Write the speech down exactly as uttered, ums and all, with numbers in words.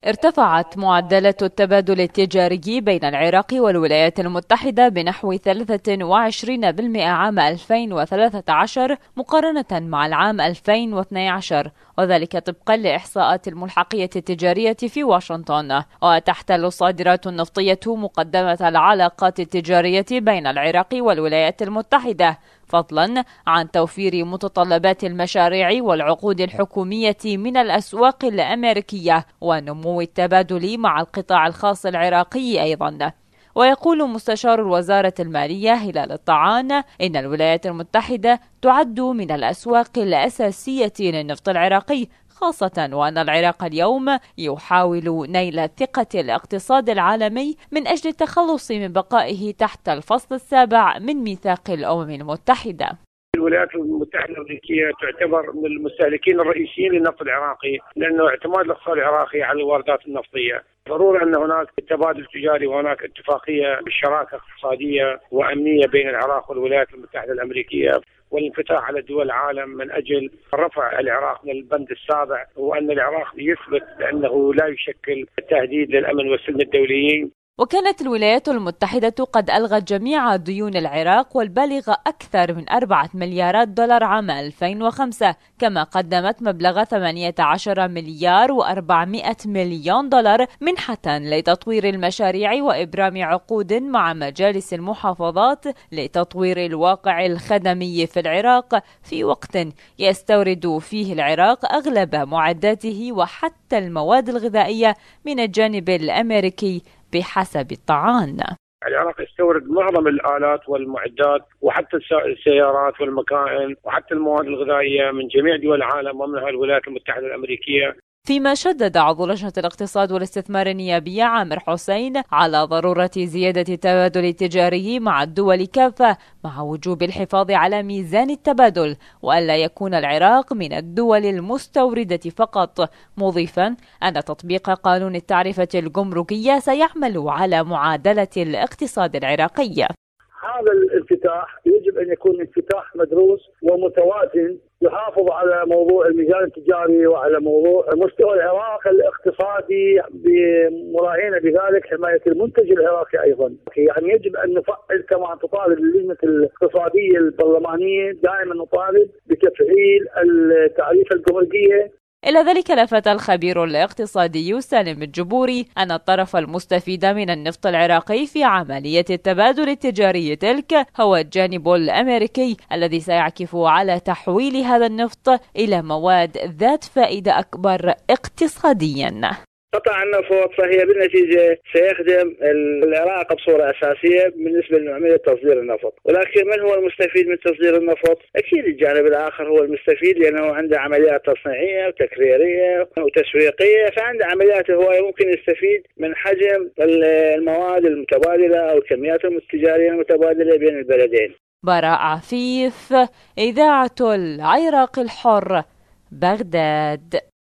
ارتفعت معدلات التبادل التجاري بين العراق والولايات المتحدة بنحو ثلاثة وعشرين بالمئة عام ألفين وثلاثة عشر مقارنة مع العام ألفين واثني عشر، وذلك طبقا لإحصاءات الملحقية التجارية في واشنطن. وتحتل الصادرات النفطية مقدمة العلاقات التجارية بين العراق والولايات المتحدة، فضلا عن توفير متطلبات المشاريع والعقود الحكومية من الأسواق الأمريكية ونمو التبادل مع القطاع الخاص العراقي أيضا. ويقول مستشار الوزارة المالية هلال الطعان إن الولايات المتحدة تعد من الأسواق الأساسية للنفط العراقي، خاصة وأن العراق اليوم يحاول نيل ثقة الاقتصاد العالمي من أجل التخلص من بقائه تحت الفصل السابع من ميثاق الأمم المتحدة. الولايات المتحدة الأمريكية تعتبر من المستهلكين الرئيسيين للنفط العراقي، لأنه اعتماد الاقتصاد العراقي على الواردات النفطية. ضروري أن هناك تبادل تجاري وهناك اتفاقية بالشراكة اقتصادية وأمنية بين العراق والولايات المتحدة الأمريكية، والانفتاح على دول العالم من أجل رفع العراق من البند السابع، وأن العراق يثبت بأنه لا يشكل تهديد للأمن والسلم الدوليين. وكانت الولايات المتحدة قد ألغت جميع ديون العراق والبالغة أكثر من أربعة مليارات دولار عام ألفين وخمسة، كما قدمت مبلغ ثمانية عشر مليار وأربعمائة مليون دولار منحة لتطوير المشاريع وإبرام عقود مع مجالس المحافظات لتطوير الواقع الخدمي في العراق، في وقت يستورد فيه العراق أغلب معداته وحتى المواد الغذائية من الجانب الأمريكي بحسب الطعان. العراق يستورد معظم الآلات والمعدات وحتى السيارات والمكائن وحتى المواد الغذائية من جميع دول العالم ومنها الولايات المتحدة الأمريكية. فيما شدد عضو لجنة الاقتصاد والاستثمار النيابية عامر حسين على ضرورة زيادة التبادل التجاري مع الدول كافة، مع وجوب الحفاظ على ميزان التبادل وألا يكون العراق من الدول المستوردة فقط، مضيفا أن تطبيق قانون التعرفة الجمركية سيعمل على معادلة الاقتصاد العراقي. هذا الانفتاح يجب أن يكون انفتاح مدروس ومتوازن، يحافظ على موضوع الميزان التجاري وعلى موضوع مستوى العراق الاقتصادي، بمراعينا بذلك حماية المنتج العراقي أيضا. يعني يجب أن نفعل كما تطالب اللجنة الاقتصادية البرلمانية، دائما نطالب بتفعيل التعريفة الجمركية. إلى ذلك لفت الخبير الاقتصادي سالم الجبوري أن الطرف المستفيد من النفط العراقي في عملية التبادل التجاري تلك هو الجانب الأمريكي، الذي سيعكف على تحويل هذا النفط إلى مواد ذات فائدة أكبر اقتصاديا. قطع النفط فهي بالنتيجة سيخدم العراق بصورة أساسية بالنسبة لعملية تصدير النفط، ولكن من هو المستفيد من تصدير النفط؟ أكيد الجانب الآخر هو المستفيد، لأنه عنده عمليات تصنيعية وتكريرية وتسويقية، فعنده عمليات هو ممكن يستفيد من حجم المواد المتبادلة أو الكميات التجارية المتبادلة بين البلدين. براء عفيف، إذاعة العراق الحر، بغداد.